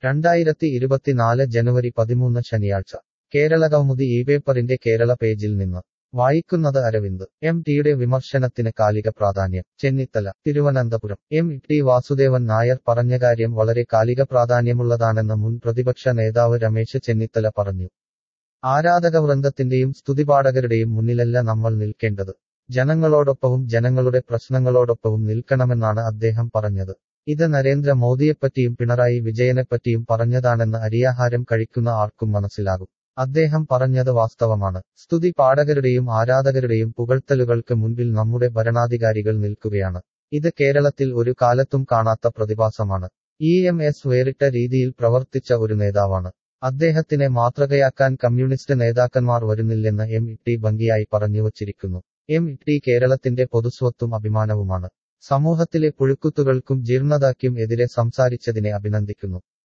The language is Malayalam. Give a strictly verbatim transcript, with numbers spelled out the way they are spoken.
രണ്ടായിരത്തി ഇരുപത്തിനാല് ജനുവരി പതിമൂന്ന് ശനിയാഴ്ച കേരളകൗമുദി ഈ പേപ്പറിന്റെ കേരള പേജിൽ നിന്ന് വായിക്കുന്നത് അരവിന്ദ് എം ടിയുടെ വിമർശനത്തിന് കാലിക പ്രാധാന്യം ചെന്നിത്തല തിരുവനന്തപുരം എം ടി വാസുദേവൻ നായർ പറഞ്ഞ കാര്യം വളരെ കാലിക പ്രാധാന്യമുള്ളതാണെന്ന് മുൻ പ്രതിപക്ഷ നേതാവ് രമേശ് ചെന്നിത്തല പറഞ്ഞു. ആരാധകവൃന്ദത്തിന്റെയും സ്തുതിപാഠകരുടെയും മുന്നിലല്ല നമ്മൾ നിൽക്കേണ്ടത്, ജനങ്ങളോടൊപ്പവും ജനങ്ങളുടെ പ്രശ്നങ്ങളോടൊപ്പവും നിൽക്കണമെന്നാണ് അദ്ദേഹം പറഞ്ഞത്. ഇത് നരേന്ദ്ര മോദിയെപ്പറ്റിയും പിണറായി വിജയനെപ്പറ്റിയും പറഞ്ഞതാണെന്ന് അരിയാഹാരം കഴിക്കുന്ന ആർക്കും മനസ്സിലാകും. അദ്ദേഹം പറഞ്ഞത് വാസ്തവമാണ്. സ്തുതി പാഠകരുടെയും ആരാധകരുടെയും പുകഴ്ത്തലുകൾക്ക് മുൻപിൽ നമ്മുടെ ഭരണാധികാരികൾ നിൽക്കുകയാണ്. ഇത് കേരളത്തിൽ ഒരു കാലത്തും കാണാത്ത പ്രതിഭാസമാണ്. ഇ എം എസ് വേറിട്ട രീതിയിൽ പ്രവർത്തിച്ച ഒരു നേതാവാണ്. അദ്ദേഹത്തിനെ മാതൃകയാക്കാൻ കമ്മ്യൂണിസ്റ്റ് നേതാക്കന്മാർ വരുന്നില്ലെന്ന് എം ടി ഭംഗിയായി പറഞ്ഞുവച്ചിരിക്കുന്നു. എം ടി കേരളത്തിന്റെ പൊതുസ്വത്തും അഭിമാനവുമാണ്. സമൂഹത്തിലെ പുഴുക്കുത്തുകൾക്കും ജീർണതയ്ക്കും എതിരെ സംസാരിച്ചതിനെ അഭിനന്ദിക്കുന്നു.